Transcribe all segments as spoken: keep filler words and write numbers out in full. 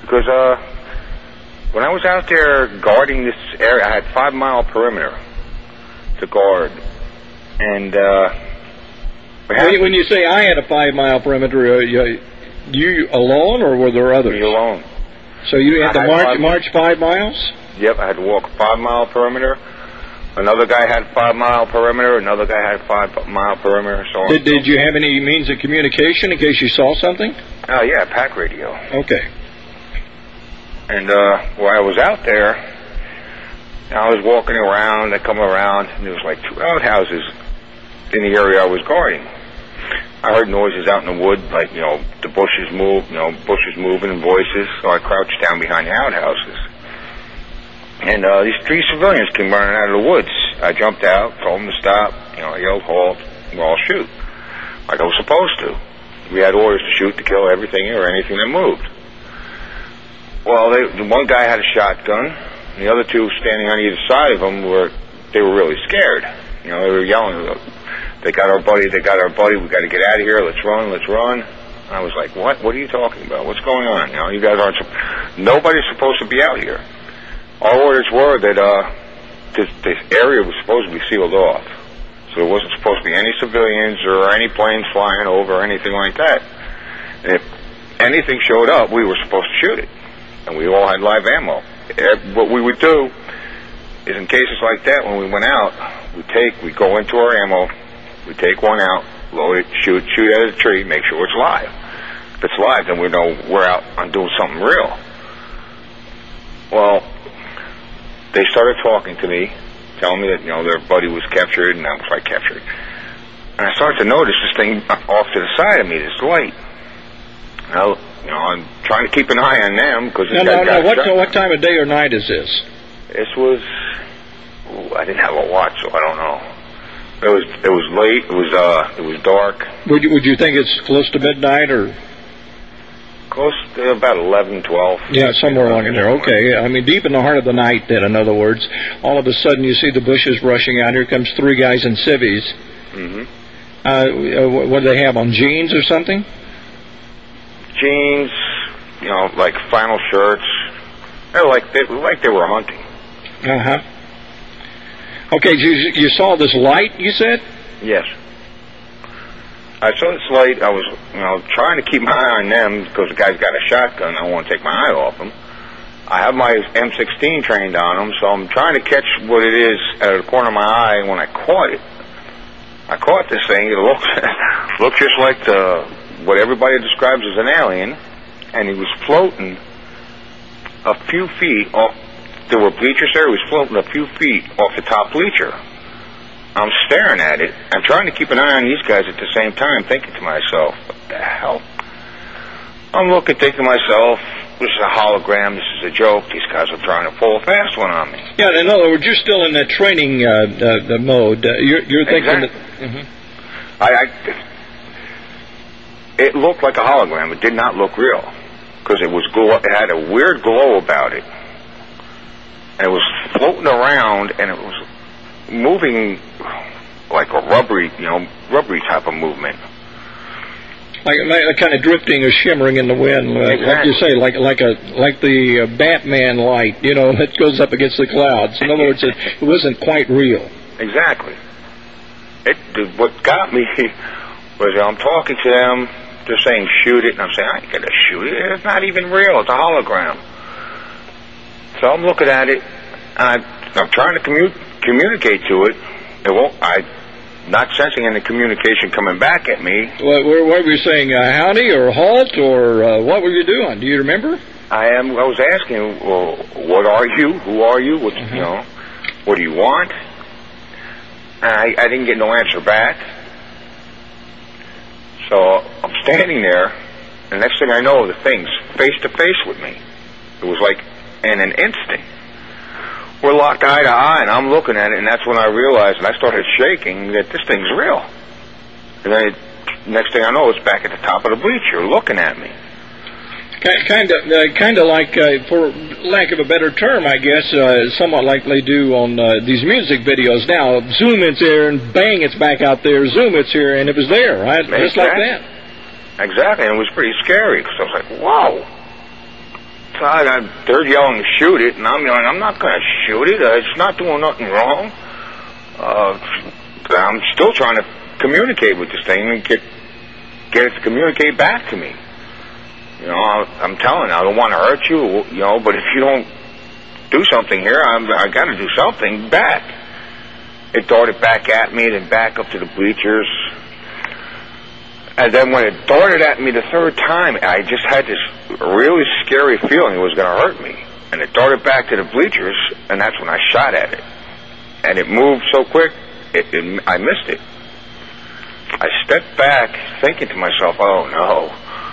Because uh, when I was out there guarding this area, I had five mile perimeter to guard, and uh, when, when you say I had a five mile perimeter, uh, you, you alone, or were there others? Me alone. So you had I to had march five, march five miles? Yep, I had to walk a five mile perimeter. Another guy had five mile perimeter. Another guy had five mile perimeter. So on. Did Did you have any means of communication in case you saw something? Oh yeah, pack radio. Okay. And uh, while I was out there, I was walking around. I come around, and there was like two outhouses in the area I was guarding. I heard noises out in the wood, like you know the bushes move, you know bushes moving and voices. So I crouched down behind the outhouses. And uh, these three civilians came running out of the woods. I jumped out, told them to stop. You know, I yelled, halt, we'll all shoot. Like I was supposed to. We had orders to shoot, to kill everything or anything that moved. Well, they, the one guy had a shotgun. And the other two standing on either side of him were, they were really scared. You know, they were yelling, they got our buddy, they got our buddy, we got to get out of here, let's run, let's run. I was like, what? What are you talking about? What's going on? You know, you guys aren't, nobody's supposed to be out here. Our orders were that uh, this, this area was supposed to be sealed off. So there wasn't supposed to be any civilians or any planes flying over or anything like that. And if anything showed up, we were supposed to shoot it. And we all had live ammo. What we would do is in cases like that, when we went out, we'd take, we'd go into our ammo, we'd take one out, load it, shoot, shoot at a tree, make sure it's live. If it's live, then we know we're out on doing something real. Well, they started talking to me, telling me that, you know, their buddy was captured, and I was like, captured. And I started to notice this thing off to the side of me, this light. Well, you know, I'm trying to keep an eye on them, because this no, guy no, got no. What, shot. what time of day or night is this? This was, ooh, I didn't have a watch, so I don't know. It was, it was late, it was, uh, it was dark. Would you, would you think it's close to midnight, or? Close to about eleven, twelve. Yeah, somewhere along in there. Okay. I mean, deep in the heart of the night, then, in other words. All of a sudden, you see the bushes rushing out. Here comes three guys in civvies. Mm-hmm. Uh, what do they have on, jeans or something? Jeans, you know, like flannel shirts. They're like they, like they were hunting. Uh-huh. Okay, you, you saw this light, you said? Yes. I saw this light. I was, you know, trying to keep my eye on them because the guy's got a shotgun. I don't want to take my eye off him. I have my M sixteen trained on him, so I'm trying to catch what it is out of the corner of my eye. And when I caught it, I caught this thing. It looked looked just like the what everybody describes as an alien, and he was floating a few feet off. There were bleachers there. He was floating a few feet off the top bleacher. I'm staring at it. I'm trying to keep an eye on these guys at the same time, thinking to myself, what the hell? I'm looking, thinking to myself, this is a hologram, this is a joke, these guys are trying to pull a fast one on me. Yeah, in other words, you're still in that training uh, uh, the mode. Uh, you're, you're thinking exactly. that... Mm-hmm. I, I, it looked like a hologram. It did not look real, because it was glow, it had a weird glow about it. And it was floating around, and it was moving like a rubbery, you know, rubbery type of movement. Like, like kind of drifting or shimmering in the wind, uh, exactly. like you say, like like a like the uh, Batman light, you know, that goes up against the clouds. In other words, it, it wasn't quite real. Exactly. It, what got me was I'm talking to them, they're saying shoot it, and I'm saying I ain't gonna shoot it. It's not even real. It's a hologram. So I'm looking at it, and I, I'm trying to commu- communicate to it. It won't. I. Not sensing any communication coming back at me. What, what were you saying, uh, howdy or halt, or uh, what were you doing? Do you remember? I am. I was asking, well, what are you? Who are you? What, mm-hmm. you know, what do you want? And I, I didn't get no answer back. So I'm standing there, and the next thing I know, the thing's face to face with me. It was like in an instant. We're locked eye to eye, and I'm looking at it, and that's when I realized, and I started shaking, that this thing's real. And then, it, next thing I know, it's back at the top of the bleacher, looking at me. Kind of, uh, kind of like, uh, for lack of a better term, I guess, uh, somewhat like they do on uh, these music videos now. Zoom, it's there, and bang, it's back out there. Zoom, it's here, and it was there, right? Exactly. Just like that. Exactly, and it was pretty scary, because I was like, wow. outside. I, they're yelling, shoot it, and I'm yelling, I'm not going to shoot it. Uh, it's not doing nothing wrong. Uh, I'm still trying to communicate with this thing and get get it to communicate back to me. You know, I, I'm telling you, I don't want to hurt you, you know, but if you don't do something here, I'm, I got to do something back. It darted back at me, then back up to the bleachers. And then when it darted at me the third time, I just had this really scary feeling it was going to hurt me. And it darted back to the bleachers, and that's when I shot at it. And it moved so quick, it, it, I missed it. I stepped back, thinking to myself, oh, no.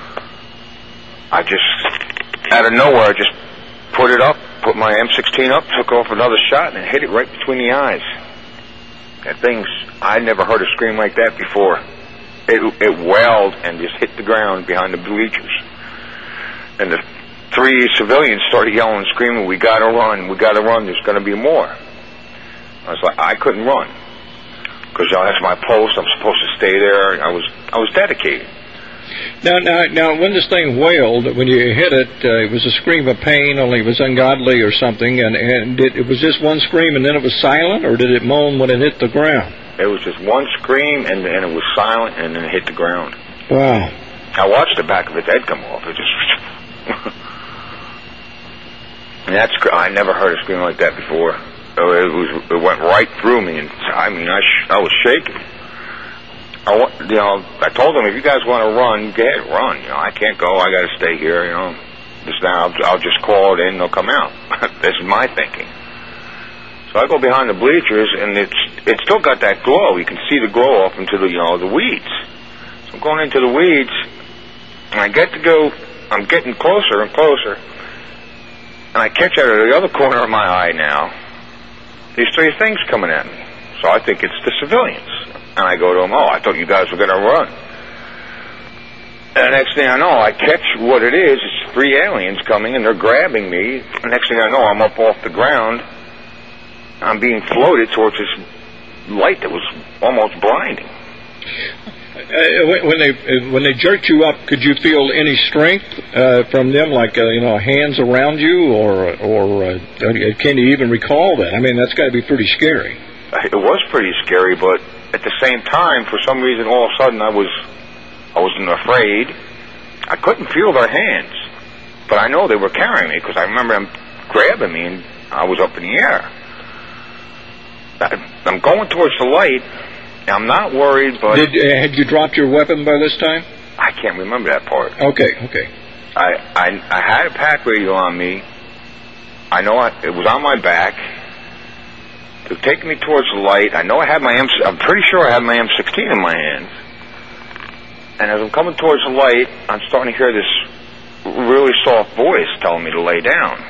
I just, out of nowhere, I just put it up, put my M sixteen up, took off another shot, and hit it right between the eyes. That thing's, I never heard a scream like that before. It, it wailed and just hit the ground behind the bleachers. And the three civilians started yelling and screaming, we gotta run, we gotta run, there's gonna be more. I was like, I couldn't run. Because you know, that's my post, I'm supposed to stay there. I was I was dedicated. Now, now, now, when this thing wailed, when you hit it, uh, it was a scream of pain, only it was ungodly or something, and, and did, it was just one scream and then it was silent, or did it moan when it hit the ground? It was just one scream, and then it was silent, and then it hit the ground. Wow. I watched the back of its head come off. It just... and that's, I never heard a scream like that before. It, was, it went right through me, and I mean, I, sh- I was shaking. I, you know, I told them, if you guys want to run, go ahead, run. You know, I can't go. I got to stay here. You know, just now I'll, I'll just call it in. They'll come out. This is my thinking. So I go behind the bleachers, and it's it's still got that glow. You can see the glow up into the you know the weeds. So I'm going into the weeds, and I get to go. I'm getting closer and closer, and I catch out of the other corner of my eye now these three things coming at me. So I think it's the civilians. And I go to them, oh, I thought you guys were going to run. And the next thing I know, I catch what it is. It's three aliens coming, and they're grabbing me. The next thing I know, I'm up off the ground. I'm being floated towards this light that was almost blinding. Uh, when they uh, when they jerked you up, could you feel any strength uh, from them, like uh, you know, hands around you, or or uh, can you even recall that? I mean, that's got to be pretty scary. It was pretty scary, but at the same time, for some reason, all of a sudden, I was, I wasn't afraid. I couldn't feel their hands, but I know they were carrying me because I remember them grabbing me, and I was up in the air. I, I'm going towards the light. And I'm not worried, but Did, uh, had you dropped your weapon by this time? I can't remember that part. Okay, okay. I I, I had a pack radio on me. I know I, it was on my back. It was taking me towards the light. I know I had my M. I'm pretty sure I had my M sixteen in my hands. And as I'm coming towards the light, I'm starting to hear this really soft voice telling me to lay down,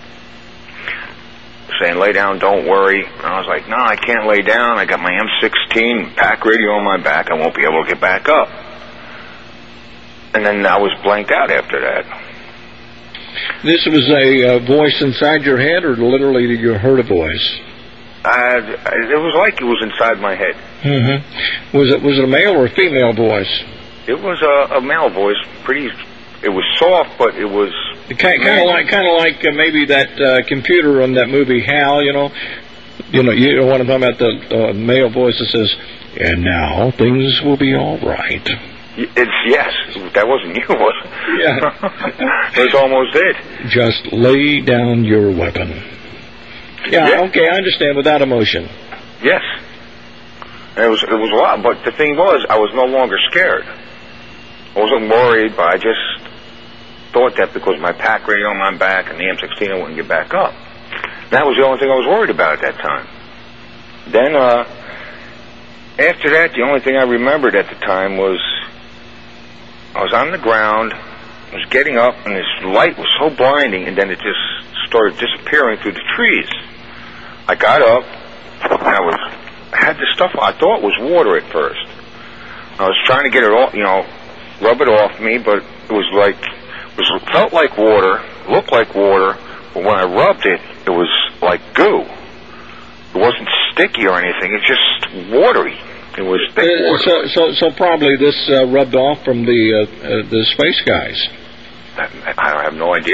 saying, "Lay down, don't worry." And I was like, "No, I can't lay down. I got my M sixteen pack radio on my back. I won't be able to get back up." And then I was blanked out after that. This was a uh, voice inside your head, or literally you heard a voice? Uh, it was like it was inside my head. Mm-hmm. Was it was it a male or a female voice? It was a, a male voice. Pretty. It was soft, but it was kind, kind of like kind of like uh, maybe that uh, computer on that movie HAL. You know, you know, you know what I'm talking about, the uh, male voice that says, "And now things will be all right." It's yes. That wasn't you, was it? Yeah. It was almost it. Just lay down your weapon. Yeah, yeah. Okay, I understand. Without emotion. Yes. And it was it was a lot, but the thing was, I was no longer scared. I wasn't worried, but I just thought that because my pack radio on my back and the M sixteen, I wouldn't get back up. That was the only thing I was worried about at that time. Then, uh, after that, the only thing I remembered at the time was I was on the ground, I was getting up, and this light was so blinding, and then it just started disappearing through the trees. I got up, and I was I had this stuff I thought was water at first. I was trying to get it off, you know, rub it off me, but it was like it was felt like water, looked like water, but when I rubbed it, it was like goo. It wasn't sticky or anything. It's just watery. It was thick water. Uh, so, so, so probably this uh, rubbed off from the uh, uh, the space guys. I, I have no idea.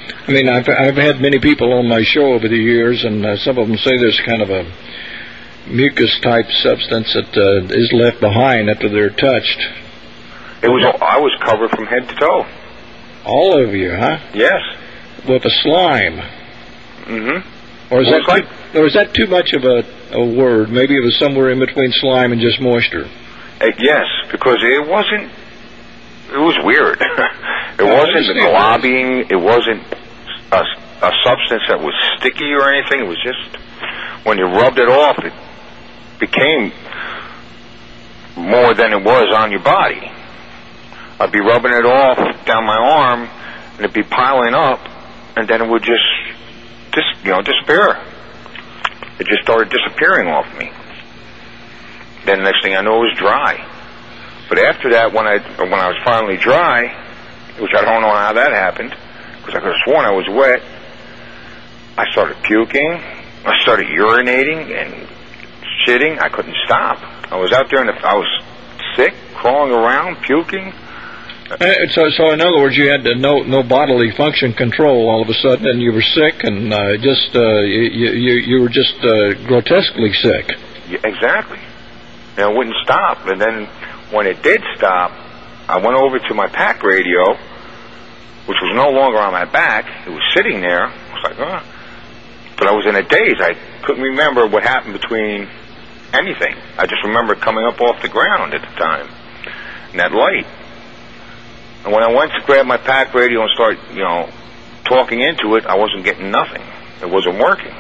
I mean, I've, I've had many people on my show over the years, and uh, some of them say there's kind of a mucus-type substance that uh, is left behind after they're touched. It was. I was covered from head to toe. All of you, huh? Yes. With a slime. Mm-hmm. Or is well, that like, too, or is that too much of a, a word? Maybe it was somewhere in between slime and just moisture. Uh, yes, because it wasn't. It was weird. It no, wasn't globbing. It wasn't a, a substance that was sticky or anything. It was just when you rubbed it off, it became more than it was on your body. I'd be rubbing it off down my arm, and it'd be piling up, and then it would just, just you know, disappear. It just started disappearing off me. Then the next thing I know, it was dry. But after that, when I when I was finally dry, which I don't know how that happened, because I could have sworn I was wet, I started puking. I started urinating and shitting. I couldn't stop. I was out there, and I was sick, crawling around, puking. Uh, so, so in other words, you had no no bodily function control all of a sudden, and you were sick, and uh, just uh, you, you you were just uh, grotesquely sick. Yeah, exactly. And it wouldn't stop. And then when it did stop, I went over to my pack radio, which was no longer on my back. It was sitting there. I was like, oh. But I was in a daze. I couldn't remember what happened between anything. I just remember coming up off the ground at the time, and that light. And when I went to grab my pack radio and start, you know, talking into it, I wasn't getting nothing. It wasn't working.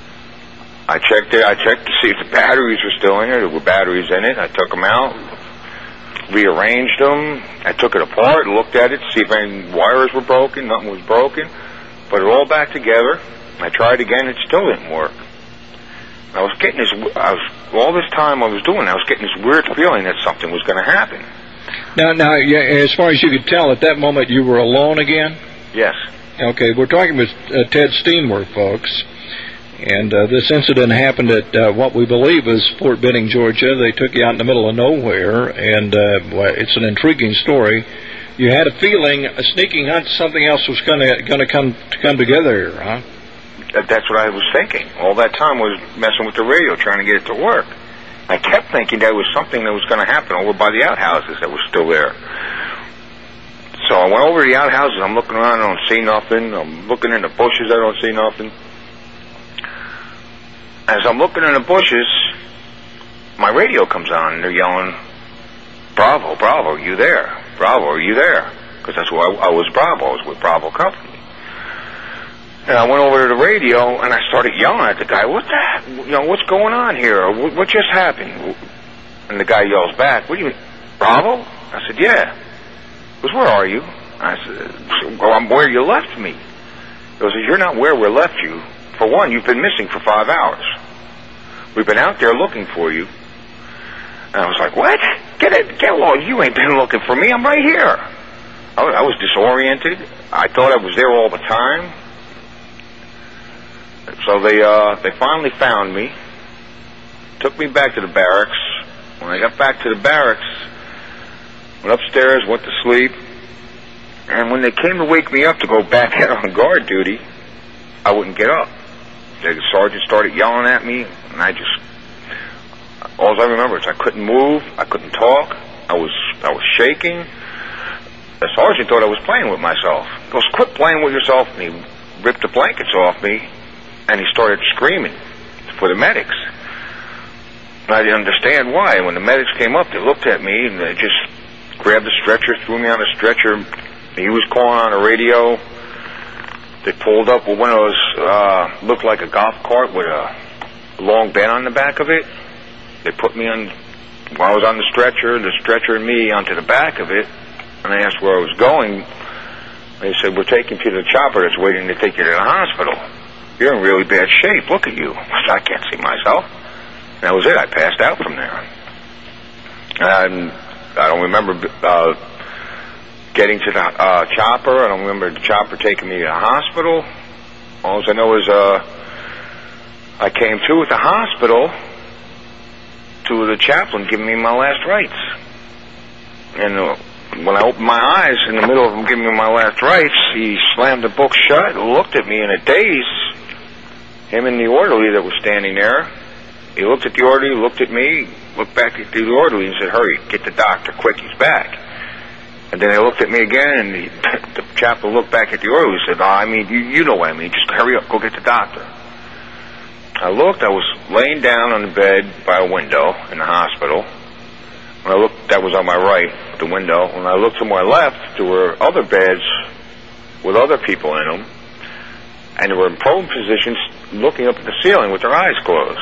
I checked it. I checked to see if the batteries were still in it. There were batteries in it. I took them out, rearranged them. I took it apart, looked at it to see if any wires were broken. Nothing was broken. Put it all back together. I tried again. It still didn't work. I was getting this. I was all this time I was doing. I was getting this weird feeling that something was going to happen. Now, now, yeah, as far as you could tell, at that moment you were alone again? Yes. Okay, we're talking with uh, Ted Steenworth, folks. And uh, this incident happened at uh, what we believe is Fort Benning, Georgia. They took you out in the middle of nowhere, and uh, well, it's an intriguing story. You had a feeling, a sneaking hunch, something else was going to going to come to come together here, huh? That's what I was thinking. All that time I was messing with the radio, trying to get it to work. I kept thinking there was something that was going to happen over by the outhouses that was still there. So I went over to the outhouses. I'm looking around. I don't see nothing. I'm looking in the bushes. I don't see nothing. As I'm looking in the bushes, my radio comes on, and they're yelling, "Bravo, Bravo, are you there? Bravo, are you there?" Because that's who I, I was. Bravo. I was with Bravo Company. And I went over to the radio, and I started yelling at the guy, "What the, you know, what's going on here? What, what just happened?" And the guy yells back, "What do you mean, Bravo?" I said, "Yeah." He goes, "Where are you?" I said, "Well, I'm where you left me." He goes, "You're not where we left you. For one, you've been missing for five hours. We've been out there looking for you." And I was like, "What? Get it, get along. You ain't been looking for me. I'm right here." I was, I was disoriented. I thought I was there all the time. So they uh, they finally found me, took me back to the barracks. When I got back to the barracks, went upstairs, went to sleep, and when they came to wake me up to go back out on guard duty, I wouldn't get up. The sergeant started yelling at me, and I just, all I remember is I couldn't move, I couldn't talk, I was I was shaking. The sergeant thought I was playing with myself. He goes, "Quit playing with yourself," and he ripped the blankets off me. And he started screaming for the medics. And I didn't understand why. When the medics came up, they looked at me and they just grabbed the stretcher, threw me on a stretcher. He was calling on the radio. They pulled up with one of those, uh, looked like a golf cart with a long bed on the back of it. They put me on, while I was on the stretcher, the stretcher and me onto the back of it. And I asked where I was going. They said, "We're taking you to the chopper that's waiting to take you to the hospital. You're in really bad shape. Look at you." I said, "I can't see myself." And that was it. I passed out from there. And I don't remember uh, getting to the uh, chopper. I don't remember the chopper taking me to the hospital. All I know is uh, I came to at the hospital to the chaplain giving me my last rites. And uh, when I opened my eyes, in the middle of him giving me my last rites, he slammed the book shut, looked at me in a daze, him and the orderly that was standing there. He looked at the orderly, looked at me, looked back at the orderly and said, hurry, get the doctor, quick, he's back. And then they looked at me again, and the, the chaplain looked back at the orderly and said, oh, I mean, you, you know what I mean, just hurry up, go get the doctor. I looked, I was laying down on the bed by a window in the hospital. When I looked, that was on my right, the window. When I looked to my left, there were other beds with other people in them, and they were in prone positions looking up at the ceiling with their eyes closed.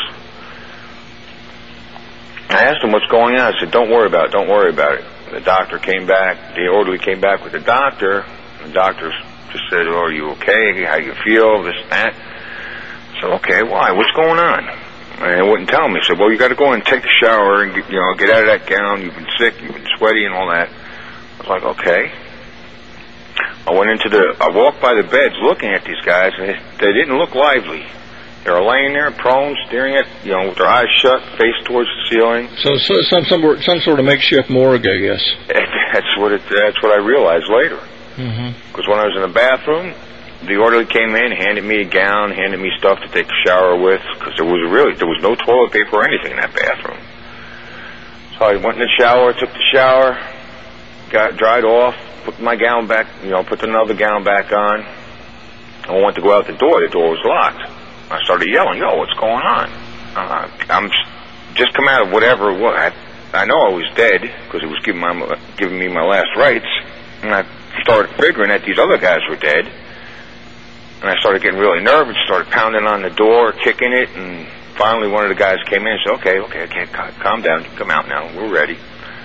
I asked them what's going on. I said, don't worry about it, don't worry about it. The doctor came back, the orderly came back with the doctor. The doctor just said, oh, are you okay? How you feel? This, that. I said, okay, why? What's going on? And they wouldn't tell me. He said, well, you got to go and take a shower and get, you know, get out of that gown. You've been sick, you've been sweaty and all that. I was like, okay. I went into the, I walked by the beds looking at these guys, and they, they didn't look lively. They were laying there, prone, staring at, you know, with their eyes shut, face towards the ceiling. So, so some, some some sort of makeshift morgue, I guess. That's what it. That's what I realized later. Mm-hmm. Because when I was in the bathroom, the orderly came in, handed me a gown, handed me stuff to take a shower with, because there was really there was no toilet paper or anything in that bathroom. So I went in the shower, took the shower, got dried off, put my gown back, you know, put another gown back on. I went to go out the door. The door was locked. I started yelling, yo, what's going on? Uh, I'm just come out of whatever it was. I, I know I was dead because it was giving, my, giving me my last rites. And I started figuring that these other guys were dead. And I started getting really nervous, started pounding on the door, kicking it. And finally one of the guys came in and said, okay, okay, okay, calm down. You come out now. We're ready.